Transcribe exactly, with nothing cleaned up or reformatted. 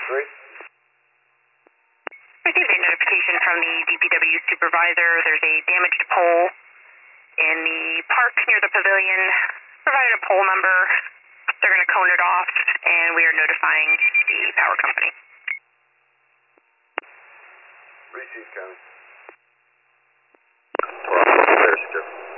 three. Received a notification from the D P W supervisor. There's a damaged pole in the park near the pavilion. Provided a pole number. They're going to cone it off, and we are notifying the power company. Received, County. twelve, clear, sir.